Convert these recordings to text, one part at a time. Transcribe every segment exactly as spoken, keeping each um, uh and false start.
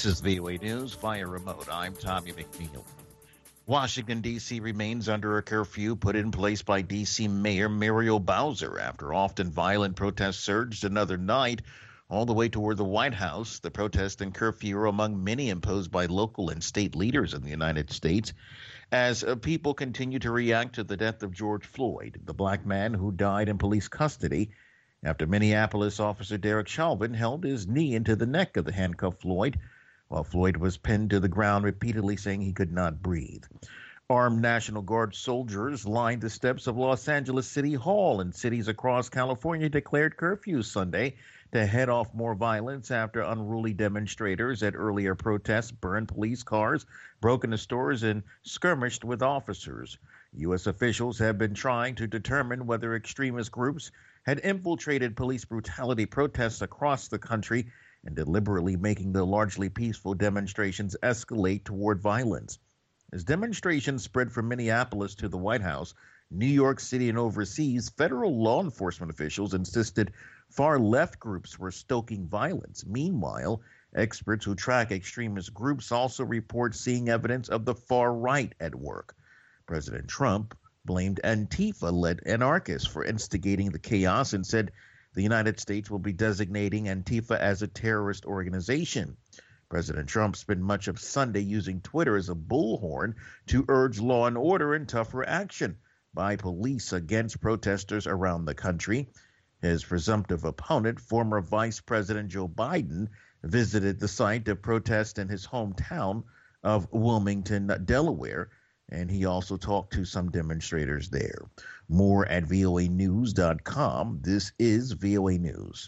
This is V O A News via remote. I'm Tommy McNeil. Washington, D C remains under a curfew put in place by D C Mayor Muriel Bowser after often violent protests surged another night all the way toward the White House. The protest and curfew are among many imposed by local and state leaders in the United States as uh, people continue to react to the death of George Floyd, the black man who died in police custody after Minneapolis officer Derek Chauvin held his knee into the neck of the handcuffed Floyd while Floyd was pinned to the ground, repeatedly saying he could not breathe. Armed National Guard soldiers lined the steps of Los Angeles City Hall, and cities across California declared curfews Sunday to head off more violence after unruly demonstrators at earlier protests burned police cars, broke into stores, and skirmished with officers. U S officials have been trying to determine whether extremist groups had infiltrated police brutality protests across the country and deliberately making the largely peaceful demonstrations escalate toward violence. As demonstrations spread from Minneapolis to the White House, New York City, and overseas, federal law enforcement officials insisted far-left groups were stoking violence. Meanwhile, experts who track extremist groups also report seeing evidence of the far right at work. President Trump blamed Antifa-led anarchists for instigating the chaos and said the United States will be designating Antifa as a terrorist organization. President Trump spent much of Sunday using Twitter as a bullhorn to urge law and order and tougher action by police against protesters around the country. His presumptive opponent, former Vice President Joe Biden, visited the site of protest in his hometown of Wilmington, Delaware, and he also talked to some demonstrators there. More at V O A news dot com. This is V O A News.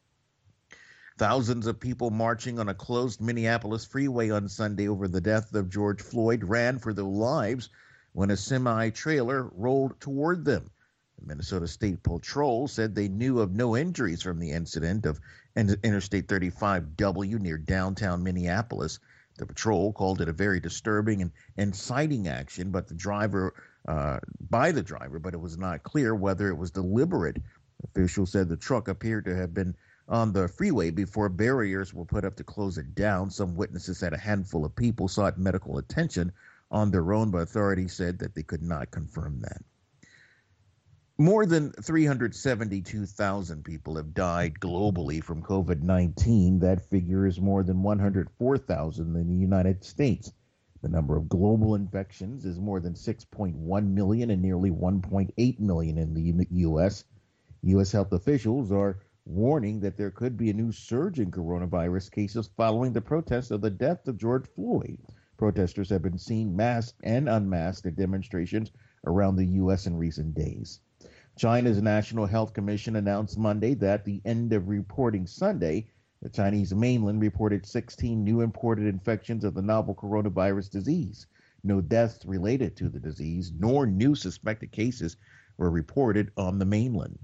Thousands of people marching on a closed Minneapolis freeway on Sunday over the death of George Floyd ran for their lives when a semi-trailer rolled toward them. The Minnesota State Patrol said they knew of no injuries from the incident of Interstate thirty-five W near downtown Minneapolis. The patrol called it a very disturbing and inciting action, but the driver, uh, by the driver, but it was not clear whether it was deliberate. Officials said the truck appeared to have been on the freeway before barriers were put up to close it down. Some witnesses said a handful of people sought medical attention on their own, but authorities said that they could not confirm that. More than three hundred seventy-two thousand people have died globally from COVID nineteen. That figure is more than one hundred four thousand in the United States. The number of global infections is more than six point one million and nearly one point eight million in the U S. U S health officials are warning that there could be a new surge in coronavirus cases following the protest of the death of George Floyd. Protesters have been seen masked and unmasked at demonstrations around the U S in recent days. China's National Health Commission announced Monday that at the end of reporting Sunday, the Chinese mainland reported sixteen new imported infections of the novel coronavirus disease. No deaths related to the disease nor new suspected cases were reported on the mainland.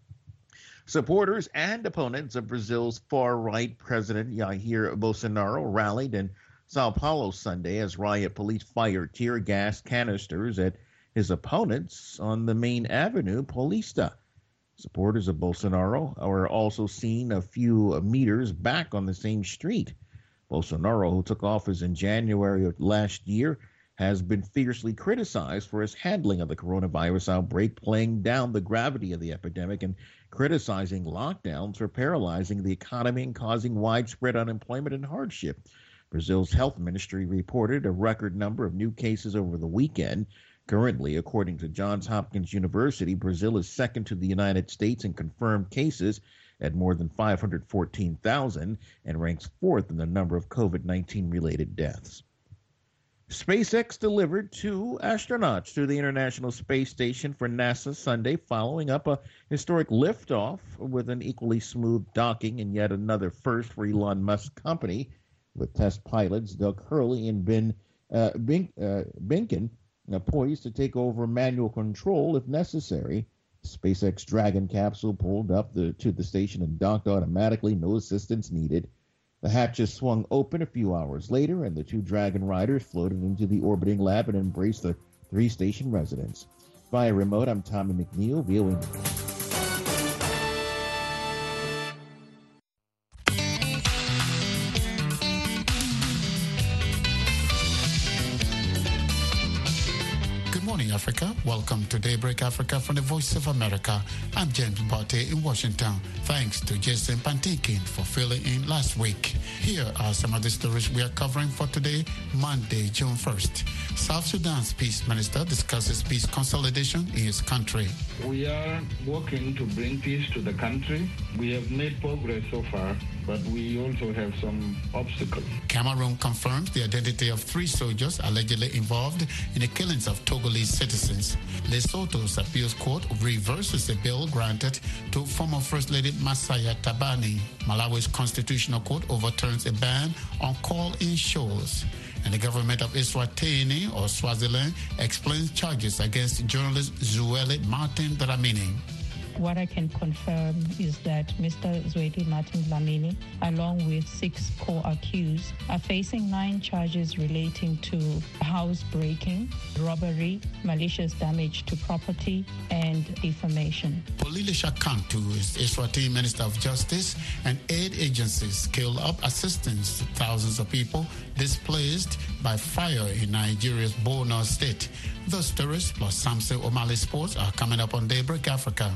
Supporters and opponents of Brazil's far-right President Jair Bolsonaro rallied in Sao Paulo Sunday as riot police fired tear gas canisters at his opponents on the main avenue, Paulista. Supporters of Bolsonaro are also seen a few meters back on the same street. Bolsonaro, who took office in January of last year, has been fiercely criticized for his handling of the coronavirus outbreak, playing down the gravity of the epidemic and criticizing lockdowns for paralyzing the economy and causing widespread unemployment and hardship. Brazil's health ministry reported a record number of new cases over the weekend. Currently, according to Johns Hopkins University, Brazil is second to the United States in confirmed cases at more than five hundred fourteen thousand and ranks fourth in the number of COVID nineteen related deaths. SpaceX delivered two astronauts to the International Space Station for NASA Sunday, following up a historic liftoff with an equally smooth docking and yet another first for Elon Musk's company, with test pilots Doug Hurley and Ben uh, Bink, uh, Binken uh, poised to take over manual control if necessary. SpaceX Dragon capsule pulled up the, to the station and docked automatically, no assistance needed. The hatches swung open a few hours later, and the two Dragon riders floated into the orbiting lab and embraced the three station residents. Via remote, I'm Tommy McNeil, V O A News. Africa. Welcome to Daybreak Africa from the Voice of America. I'm James Botte in Washington. Thanks to Jason Pantinkin for filling in last week. Here are some of the stories we are covering for today, Monday, June first. South Sudan's peace minister discusses peace consolidation in his country. We are working to bring peace to the country. We have made progress so far, but we also have some obstacles. Cameroon confirms the identity of three soldiers allegedly involved in the killings of Togolese citizens. Lesotho's appeals court reverses a bill granted to former First Lady Masaya Tabani. Malawi's constitutional court overturns a ban on call-in shows. And the government of Eswatini, or Swaziland, explains charges against journalist Zweli Martin Dlamini. What I can confirm is that Mister Zweli Martin Dlamini, along with six co-accused, are facing nine charges relating to housebreaking, robbery, malicious damage to property, and defamation. Polilisha Kantu is Eswatini Minister of Justice, and aid agencies scale up assistance to thousands of people displaced by fire in Nigeria's Borno state. Those stories plus Samson O'Malley Sports are coming up on Daybreak Africa.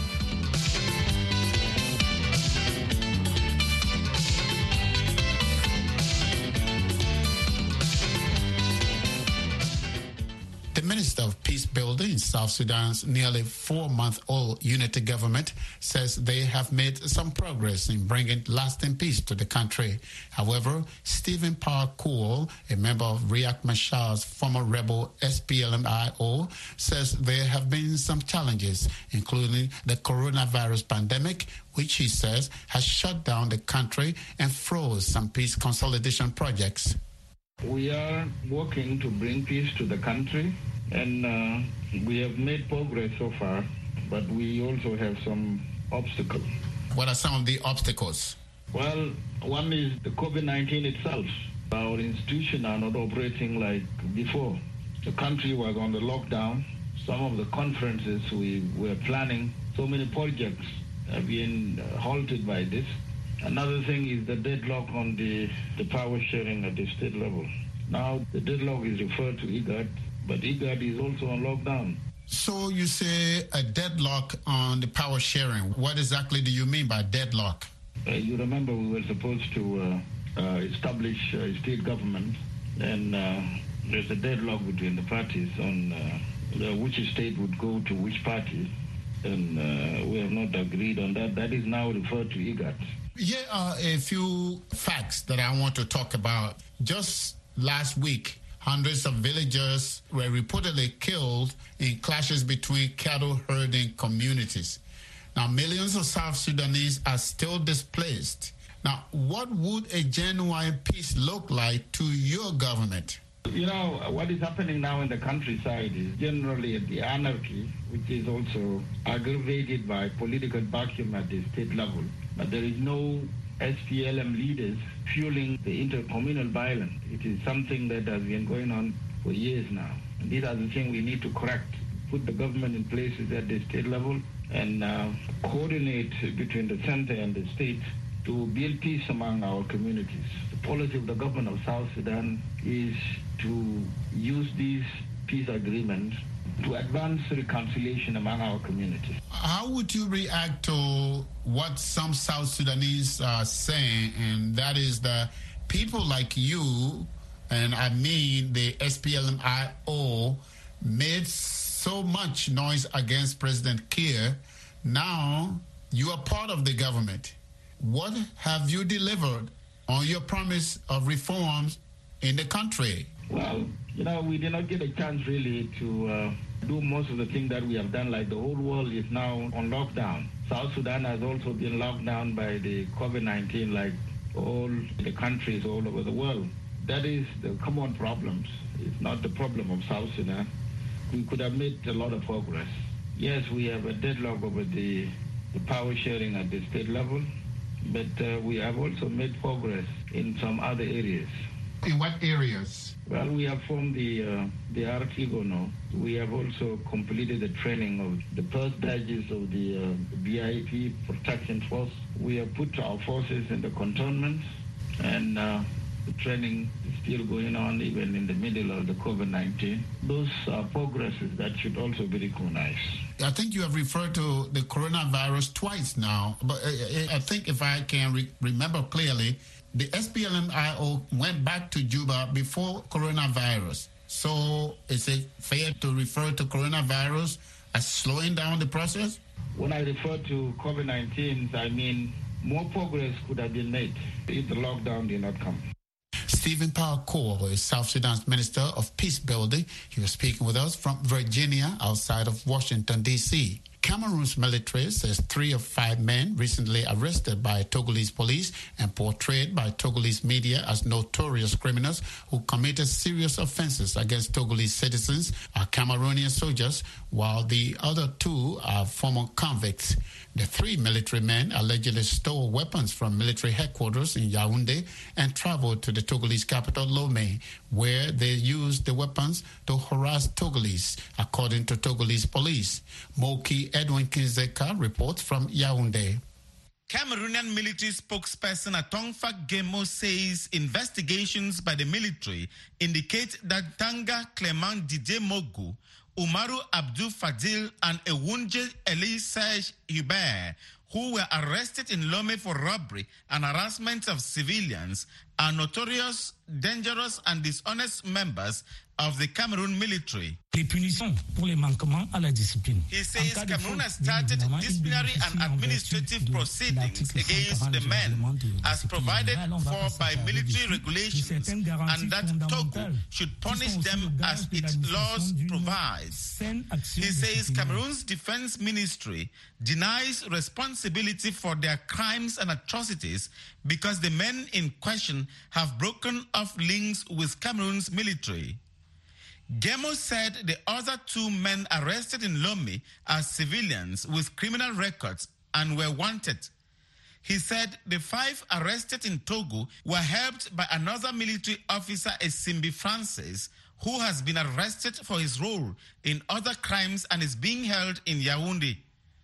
The Minister of Peace Building in South Sudan's nearly four-month-old unity government says they have made some progress in bringing lasting peace to the country. However, Stephen Parkour, a member of Riek Machar's former rebel S P L M I O, says there have been some challenges, including the coronavirus pandemic, which he says has shut down the country and froze some peace consolidation projects. We are working to bring peace to the country, and uh, we have made progress so far, but we also have some obstacles. What are some of the obstacles? Well, one is the COVID nineteen itself. Our institutions are not operating like before. The country was on the lockdown. Some of the conferences we were planning, so many projects have been halted by this. Another thing is the deadlock on the, the power sharing at the state level. Now, the deadlock is referred to IGAD, but IGAD is also on lockdown. So you say a deadlock on the power sharing. What exactly do you mean by deadlock? Uh, you remember we were supposed to uh, uh, establish uh, state government, and uh, there's a deadlock between the parties on uh, the, which state would go to which party, and uh, we have not agreed on that. That is now referred to IGAD. Here are a few facts that I want to talk about. Just last week, hundreds of villagers were reportedly killed in clashes between cattle herding communities. Now, millions of South Sudanese are still displaced. Now, what would a genuine peace look like to your government? You know, what is happening now in the countryside is generally the anarchy, which is also aggravated by political vacuum at the state level. But there is no S P L M leaders fueling the intercommunal violence. It is something that has been going on for years now. And these are the things we need to correct. Put the government in places at the state level and uh, coordinate between the center and the state to build peace among our communities. The policy of the government of South Sudan is to use these peace agreements to advance reconciliation among our communities. How would you react to what some South Sudanese are saying, and that is that people like you, and I mean the S P L M I O, made so much noise against President Kiir. Now you are part of the government. What have you delivered on your promise of reforms in the country? Well, you know, we did not get a chance really to uh, do most of the things that we have done. Like the whole world is now on lockdown. South Sudan has also been locked down by the COVID nineteen, like all the countries all over the world. That is the common problems. It's not the problem of South Sudan. We could have made a lot of progress. Yes, we have a deadlock over the, the power sharing at the state level, but uh, we have also made progress in some other areas. In what areas? Well, we have formed the uh, the Artigo now. We have also completed the training of the first batches of the uh, V I P protection force. We have put our forces in the cantonments, and uh, The training is still going on even in the middle of the COVID nineteen. Those are progresses that should also be recognized. I think you have referred to the coronavirus twice now, but I think if I can re- remember clearly, the S P L M I O went back to Juba before coronavirus. So is it fair to refer to coronavirus as slowing down the process? When I refer to COVID nineteen, I mean more progress could have been made if the lockdown did not come. Stephen Power Cole is South Sudan's Minister of Peace Building. He was speaking with us from Virginia, outside of Washington, D C Cameroon's military says three of five men recently arrested by Togolese police and portrayed by Togolese media as notorious criminals who committed serious offenses against Togolese citizens are Cameroonian soldiers, while the other two are former convicts. The three military men allegedly stole weapons from military headquarters in Yaoundé and traveled to the Togolese capital, Lomé, where they used the weapons to harass Togolese, according to Togolese police. Moki Edwin Kinzeka reports from Yaoundé. Cameroonian military spokesperson Atongfa Gemo says investigations by the military indicate that Tanga Clement Didier Mogu, Umaru Abdul Fadil, and Ewunje Eli Serge Hubert, who were arrested in Lomé for robbery and harassment of civilians, are notorious, dangerous, and dishonest members of the Cameroon military. Les punitions pour les manquements à la discipline. He says Cameroon has started disciplinary and administrative proceedings against the men as provided for by military regulations, and that Togo should punish them as its laws provides. He says Cameroon's defense ministry denies responsibility for their crimes and atrocities because the men in question have broken off links with Cameroon's military. Gemo said the other two men arrested in Lomé are civilians with criminal records and were wanted. He said the five arrested in Togo were helped by another military officer, Esimbi Francis, who has been arrested for his role in other crimes and is being held in Yaoundé.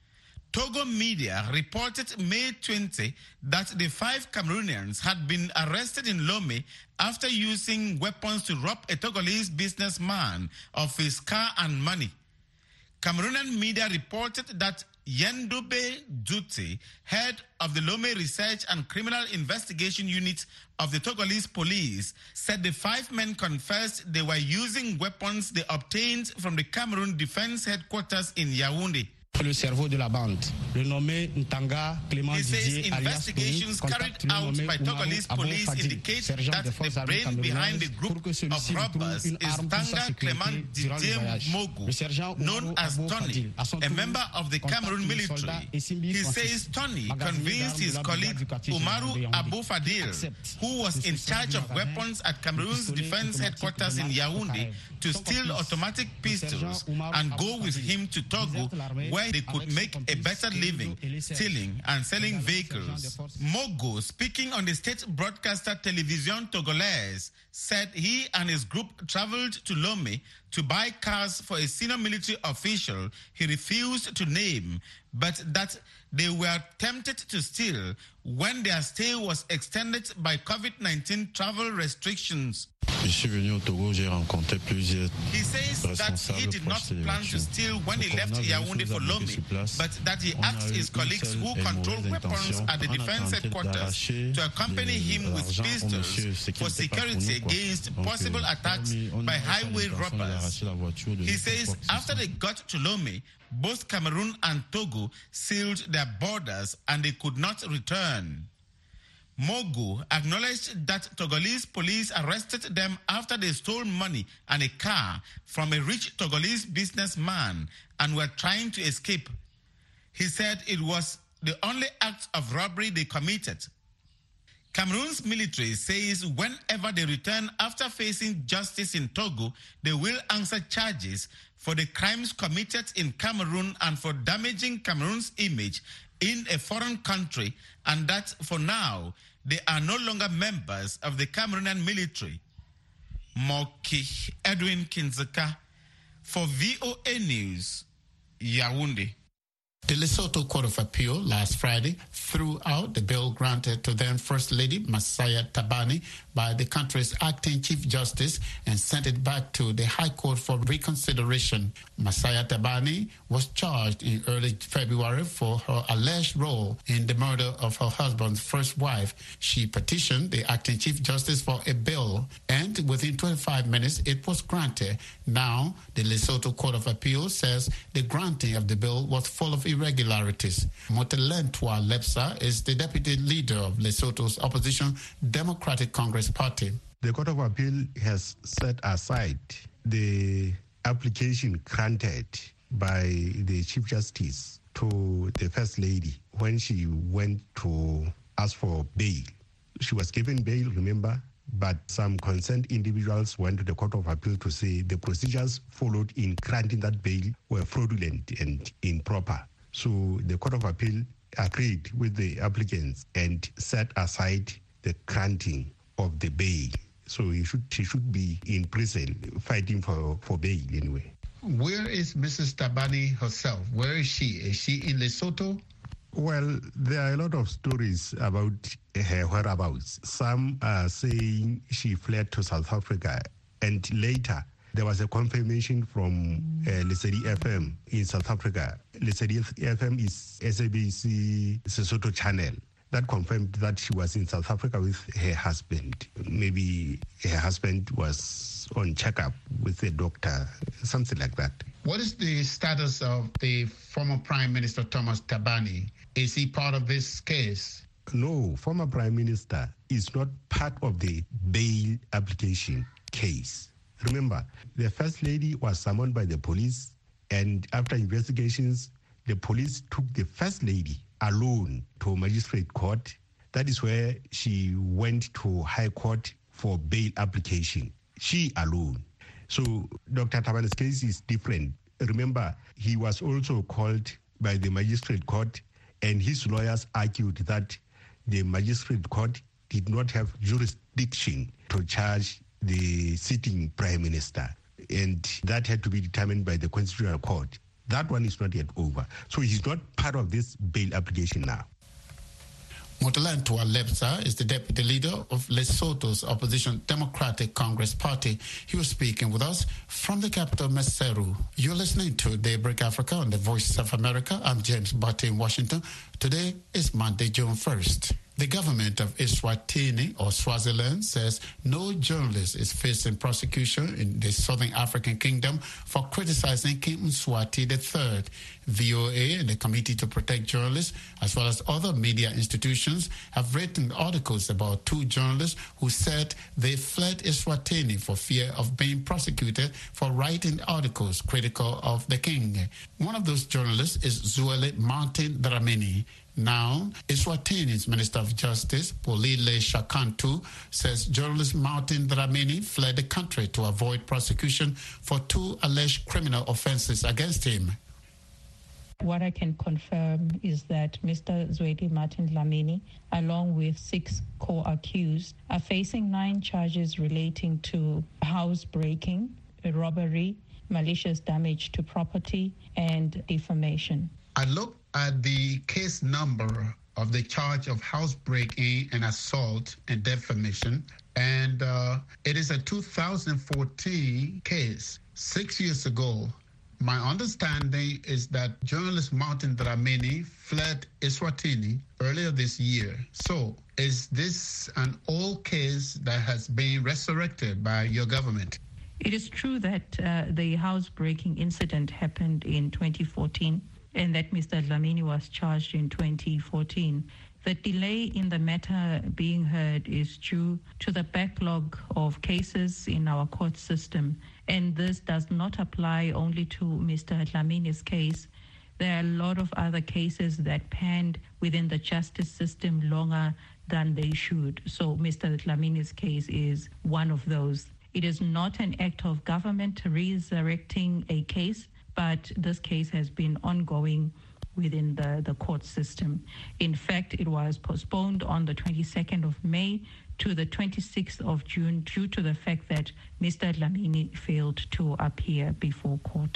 Togo media reported May twentieth that the five Cameroonians had been arrested in Lomé after using weapons to rob a Togolese businessman of his car and money. Cameroonian media reported that Yendobe Duty, head of the Lomé Research and Criminal Investigation Unit of the Togolese police, said the five men confessed they were using weapons they obtained from the Cameroon Defense Headquarters in Yaoundé. Le cerveau de la bande, le nommé Ntanga Clément Didier, investigations carried out by Togolese police indicate that the brain behind the group of robbers is Tanga Clément Didier Mogu, known as Tony, a member of the Cameroon military. He says Tony convinced his colleague Umaru Abu Fadil, who was in charge of weapons at Cameroon's defense headquarters in Yaoundé, to steal automatic pistols and go with him to Togo, where they could make a better living stealing and selling vehicles. Mogo, speaking on the state broadcaster Télévision Togolaise, said he and his group traveled to Lomé to buy cars for a senior military official he refused to name, but that they were tempted to steal when their stay was extended by COVID nineteen travel restrictions. Je suis venu au Togo, j'ai rencontré plusieurs He says that he did not plan to steal when he left Yaoundé for Lomé, but that he asked his colleagues who control weapons at the defense headquarters to accompany him with pistols for security against possible attacks by highway robbers. He says after they got to Lomé, both Cameroon and Togo sealed their borders and they could not return. Mogu acknowledged that Togolese police arrested them after they stole money and a car from a rich Togolese businessman and were trying to escape. He said it was the only act of robbery they committed. Cameroon's military says whenever they return after facing justice in Togo, they will answer charges for the crimes committed in Cameroon and for damaging Cameroon's image in a foreign country, and that for now, they are no longer members of the Cameroonian military. Moki Edwin Kinzeka for V O A News, Yaoundé. The Lesotho Court of Appeal last Friday threw out the bill granted to then First Lady Masaia Thabane by the country's acting Chief Justice and sent it back to the High Court for reconsideration. Masaia Thabane was charged in early February for her alleged role in the murder of her husband's first wife. She petitioned the acting Chief Justice for a bill, and within twenty-five minutes it was granted. Now, the Lesotho Court of Appeal says the granting of the bill was full of irregularities. Motelentwa Lepsa is the deputy leader of Lesotho's opposition Democratic Congress Party. The Court of Appeal has set aside the application granted by the Chief Justice to the First Lady when she went to ask for bail. She was given bail, remember, but some concerned individuals went to the Court of Appeal to say the procedures followed in granting that bail were fraudulent and improper. So the Court of Appeal agreed with the applicants and set aside the granting of the bail. So he should, she should be in prison fighting for, for bail anyway. Where is Missus Thabane herself? Where is she? Is she in Lesotho? Well, there are a lot of stories about her whereabouts. Some are saying she fled to South Africa, and later there was a confirmation from uh, Lesedi F M in South Africa. Lesedi F M is S A B C Sesotho channel. That confirmed that she was in South Africa with her husband. Maybe her husband was on checkup with a doctor, something like that. What is the status of the former Prime Minister Thomas Thabane? Is he part of this case? No, former Prime Minister is not part of the bail application case. Remember, the First Lady was summoned by the police, and after investigations, the police took the First Lady alone to magistrate court. That is where she went to High Court for bail application. She alone. So Doctor Thabane's case is different. Remember, he was also called by the magistrate court, and his lawyers argued that the magistrate court did not have jurisdiction to charge the sitting prime minister, and that had to be determined by the Constitutional Court. That one is not yet over. So he's not part of this bail application now. Motelentwa Lepsa is the deputy leader of Lesotho's opposition Democratic Congress Party. He was speaking with us from the capital, Maseru. You're listening to Daybreak Africa on the Voice of America. I'm James Butte in Washington. Today is Monday, June first. The government of Eswatini, or Swaziland, says no journalist is facing prosecution in the Southern African Kingdom for criticizing King Mswati the third. V O A and the Committee to Protect Journalists, as well as other media institutions, have written articles about two journalists who said they fled Eswatini for fear of being prosecuted for writing articles critical of the king. One of those journalists is Zweli Martin Dlamini. Now, Eswatini's Minister of Justice, Polile Shakantu, says journalist Martin Dlamini fled the country to avoid prosecution for two alleged criminal offenses against him. What I can confirm is that Mister Zweli Martin Dlamini, along with six co-accused, are facing nine charges relating to housebreaking, robbery, malicious damage to property, and defamation. I looked at the case number of the charge of housebreaking and assault and defamation, and uh, it is a two thousand fourteen case, six years ago. My understanding is that journalist Martin Dlamini fled Eswatini earlier this year. So is this an old case that has been resurrected by your government? It is true that uh, the housebreaking incident happened in twenty fourteen and that Mister Dlamini was charged in twenty fourteen. The delay in the matter being heard is due to the backlog of cases in our court system, and this does not apply only to Mister Dlamini's case. There are a lot of other cases that panned within the justice system longer than they should. So Mister Dlamini's case is one of those. It is not an act of government resurrecting a case, but this case has been ongoing within the, the court system. In fact, it was postponed on the twenty-second of May to the twenty-sixth of June due to the fact that Mister Dlamini failed to appear before court.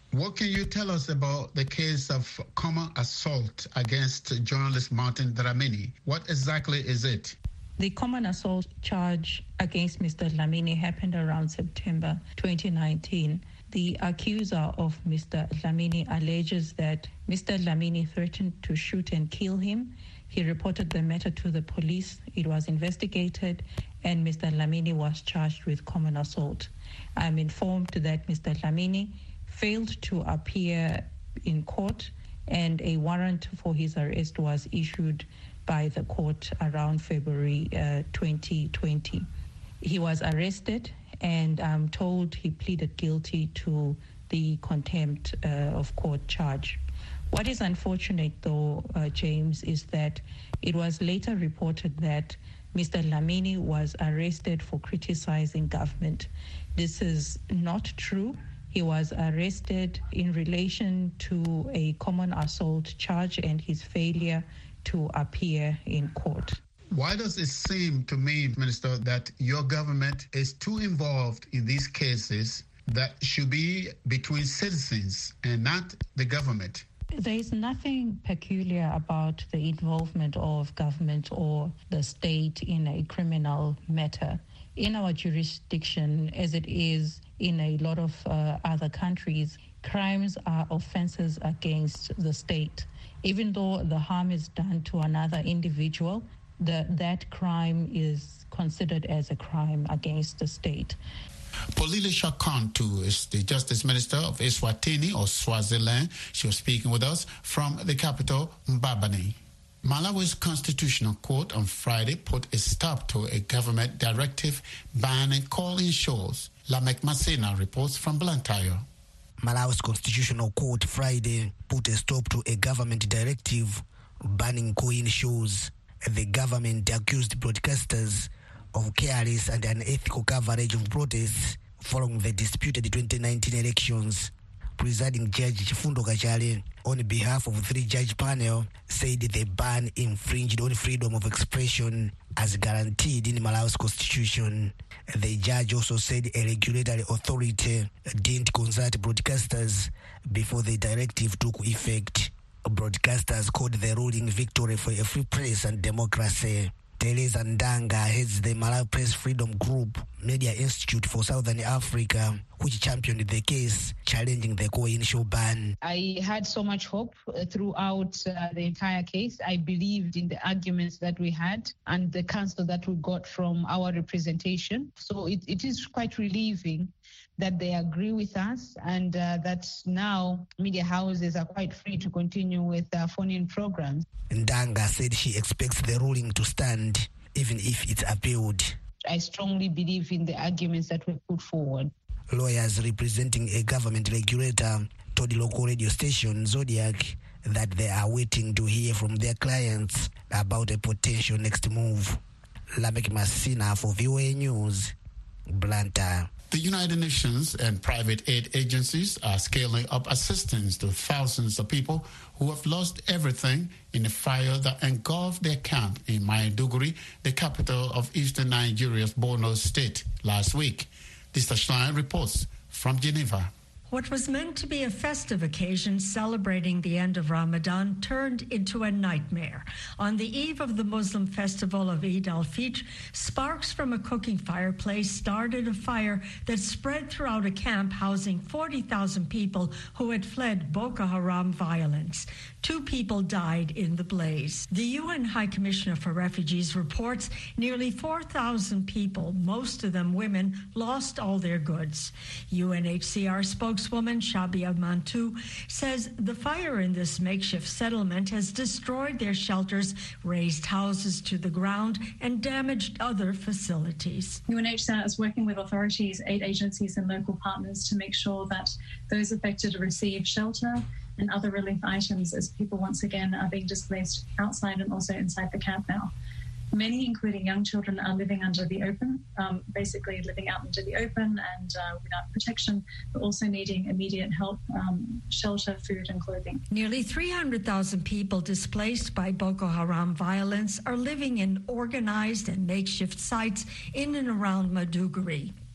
What can you tell us about the case of common assault against journalist Martin Dlamini? What exactly is it? The common assault charge against Mister Dlamini happened around September twenty nineteen. The accuser of Mister Dlamini alleges that Mister Dlamini threatened to shoot and kill him. He reported the matter to the police. It was investigated, and Mister Dlamini was charged with common assault. I'm informed that Mister Dlamini failed to appear in court, and a warrant for his arrest was issued by the court around February uh, twenty twenty. He was arrested, and I'm told he pleaded guilty to the contempt uh, of court charge. What is unfortunate, though, uh, James, is that it was later reported that Mister Dlamini was arrested for criticizing government. This is not true. He was arrested in relation to a common assault charge and his failure to appear in court. Why does it seem to me, Minister, that your government is too involved in these cases that should be between citizens and not the government? There is nothing peculiar about the involvement of government or the state in a criminal matter. In our jurisdiction, as it is in a lot of uh, other countries, crimes are offenses against the state. Even though the harm is done to another individual, the, that crime is considered as a crime against the state. Polile Shakantu is the Justice Minister of Eswatini or Swaziland. She was speaking with us from the capital, Mbabane. Malawi's Constitutional Court on Friday put a stop to a government directive banning calling shows. Lamek Masina reports from Blantyre. Malawi's Constitutional Court Friday put a stop to a government directive banning call-in shows. The government accused broadcasters of careless and unethical coverage of protests following the disputed twenty nineteen elections. Presiding Judge Chifundo Kachale, on behalf of a three-judge panel, said the ban infringed on freedom of expression as guaranteed in Malawi's constitution. The judge also said a regulatory authority didn't consult broadcasters before the directive took effect. Broadcasters called the ruling victory for a free press and democracy. Teresa Ndanga heads the Malawi Press Freedom Group Media Institute for Southern Africa, which championed the case challenging the call-in show ban. I had so much hope uh, throughout uh, the entire case. I believed in the arguments that we had and the counsel that we got from our representation. So it, it is quite relieving that they agree with us and uh, that now media houses are quite free to continue with uh, phone-in programs. Ndanga said she expects the ruling to stand even if it's appealed. I strongly believe in the arguments that were put forward. Lawyers representing a government regulator told the local radio station Zodiac that they are waiting to hear from their clients about a potential next move. Lamek Masina for V O A News, Blantyre. The United Nations and private aid agencies are scaling up assistance to thousands of people who have lost everything in the fire that engulfed their camp in Maiduguri, the capital of eastern Nigeria's Borno state, last week. Lisa Schlein reports from Geneva. What was meant to be a festive occasion celebrating the end of Ramadan turned into a nightmare. On the eve of the Muslim festival of Eid al-Fitr, sparks from a cooking fireplace started a fire that spread throughout a camp housing forty thousand people who had fled Boko Haram violence. Two people died in the blaze. The U N High Commissioner for Refugees reports nearly four thousand people, most of them women, lost all their goods. U N H C R spokeswoman Shabia Mantou says the fire in this makeshift settlement has destroyed their shelters, razed houses to the ground, and damaged other facilities. U N H C R is working with authorities, aid agencies, and local partners to make sure that those affected receive shelter and other relief items as people once again are being displaced outside and also inside the camp now. Many, including young children, are living under the open, um, basically living out into the open and uh, without protection, but also needing immediate help, um, shelter, food and clothing. Nearly three hundred thousand people displaced by Boko Haram violence are living in organized and makeshift sites in and around Maiduguri.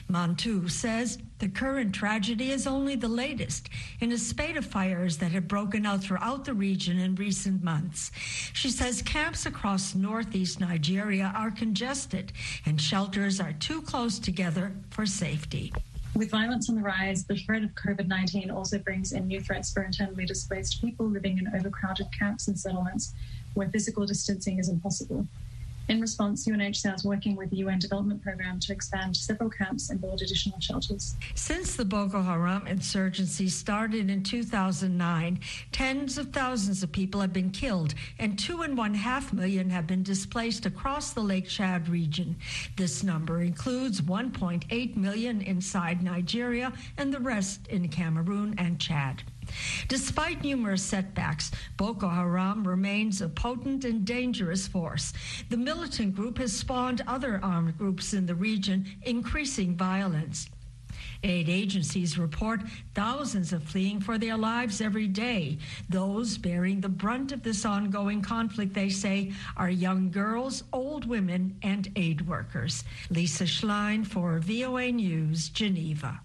Mantu says the current tragedy is only the latest in a spate of fires that have broken out throughout the region in recent months. She says camps across northeast Nigeria are congested and shelters are too close together for safety. With violence on the rise, the threat of COVID nineteen also brings in new threats for internally displaced people living in overcrowded camps and settlements where physical distancing is impossible. In response, U N H C R is working with the U N Development Programme to expand several camps and build additional shelters. Since the Boko Haram insurgency started in two thousand nine, tens of thousands of people have been killed and two and one half million have been displaced across the Lake Chad region. This number includes one point eight million inside Nigeria and the rest in Cameroon and Chad. Despite numerous setbacks, Boko Haram remains a potent and dangerous force. The militant group has spawned other armed groups in the region, increasing violence. Aid agencies report thousands are fleeing for their lives every day. Those bearing the brunt of this ongoing conflict, they say, are young girls, old women, and aid workers. Lisa Schlein for V O A News, Geneva.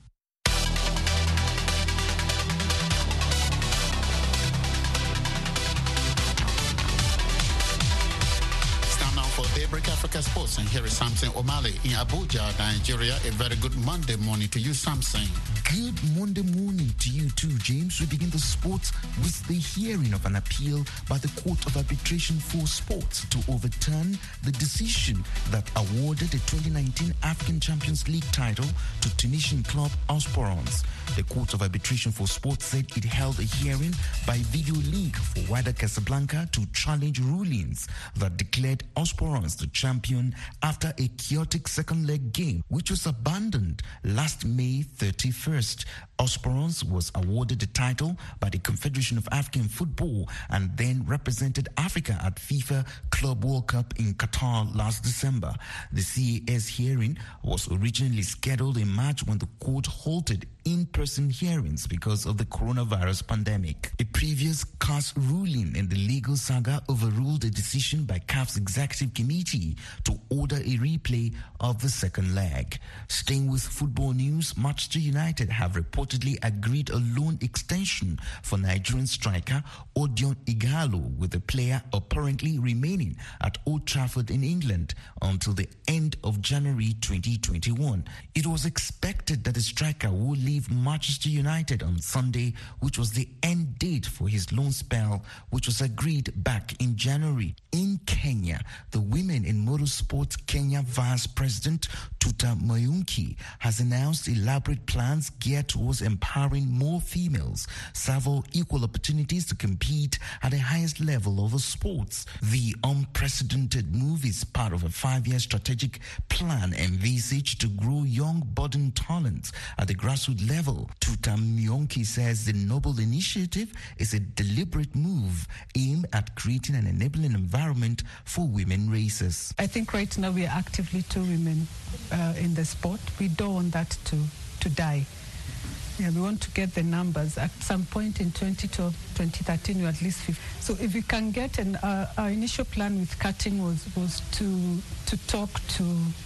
Daybreak Africa Sports, and here is Samson Omale in Abuja, Nigeria. A very good Monday morning to you, Samson. Good Monday morning to you too, James. We begin the sports with the hearing of an appeal by the Court of Arbitration for Sports to overturn the decision that awarded the twenty nineteen African Champions League title to Tunisian club Osporans. The Court of Arbitration for Sports said it held a hearing by video link for Wydad Casablanca to challenge rulings that declared Osporans the champion after a chaotic second leg game, which was abandoned last May thirty-first. Osporans was awarded the title by the Confederation of African Football and then represented Africa at FIFA Club World Cup in Qatar last December. The C A S hearing was originally scheduled in March when the court halted in-person hearings because of the coronavirus pandemic. A previous C A S ruling in the legal saga overruled a decision by C A F's executive committee to order a replay of the second leg. Staying with football news, Manchester United have reportedly agreed a loan extension for Nigerian striker Odion Ighalo, with the player apparently remaining at Old Trafford in England until the end of January twenty twenty-one. It was expected that the striker would leave Manchester United on Sunday, which was the end date for his loan spell, which was agreed back in January. In Kenya, the Women in Motorsport Kenya Vice President Tuta Mayunki has announced elaborate plans geared towards empowering more females, several equal opportunities to compete at the highest level of the sports. The unprecedented move is part of a five-year strategic plan envisaged to grow young budding talents at the grassroots level. Tuta Mayunki says the noble initiative is a deliberate move aimed at creating an enabling environment for women racers. I think right now we are actively two women uh, in the sport. We don't want that to, to die. Yeah, we want to get the numbers. At some point in twenty twelve, twenty thirteen, we were at least fifty. So if we can get, and uh, our initial plan with cutting was, was to, to talk to,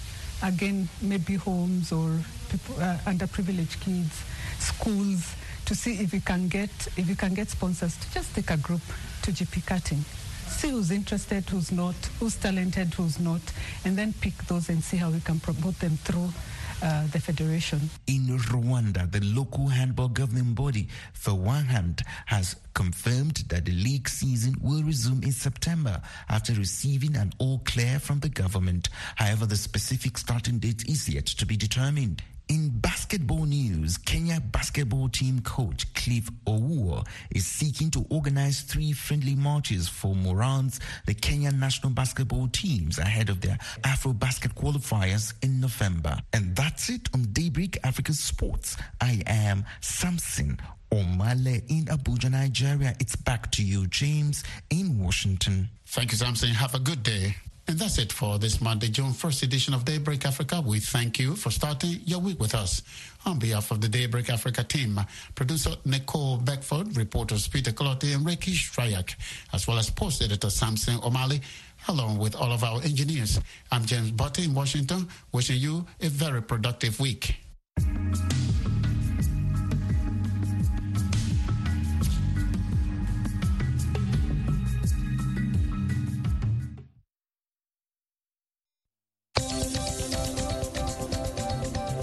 again, maybe homes or people, uh, underprivileged kids, schools, to see if we can get, if we can get sponsors to just take a group to G P cutting. See who's interested, who's not, who's talented, who's not, and then pick those and see how we can promote them through uh, the federation. In Rwanda, the local handball governing body, for one hand, has confirmed that the league season will resume in September after receiving an all clear from the government. However, the specific starting date is yet to be determined. In basketball news, Kenya basketball team coach Cliff Owuor is seeking to organize three friendly matches for Morans, the Kenyan national basketball teams, ahead of their Afro-Basket qualifiers in November. And that's it on Daybreak Africa Sports. I am Samson Omale in Abuja, Nigeria. It's back to you, James, in Washington. Thank you, Samson. Have a good day. And that's it for this Monday, June first edition of Daybreak Africa. We thank you for starting your week with us. On behalf of the Daybreak Africa team, producer Nicole Beckford, reporters Peter Clotti and Ricky Strayak, as well as post editor Samson Omale, along with all of our engineers. I'm James Botte in Washington, wishing you a very productive week.